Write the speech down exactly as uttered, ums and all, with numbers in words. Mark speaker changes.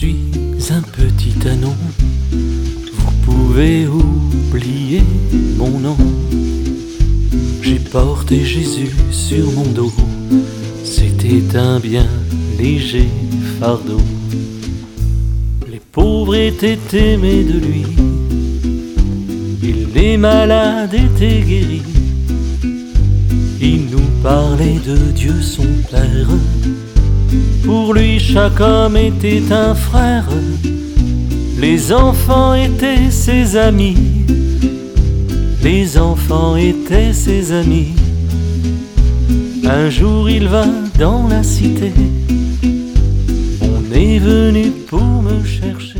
Speaker 1: suis un petit anon, vous pouvez oublier mon nom. J'ai porté Jésus sur mon dos, c'était un bien léger fardeau. Les pauvres étaient aimés de lui, et les malades étaient guéris. Il nous parlait de Dieu son Père, pour lui chaque homme était un frère. Les enfants étaient ses amis, les enfants étaient ses amis. Un jour il va dans la cité, on est venu pour me chercher.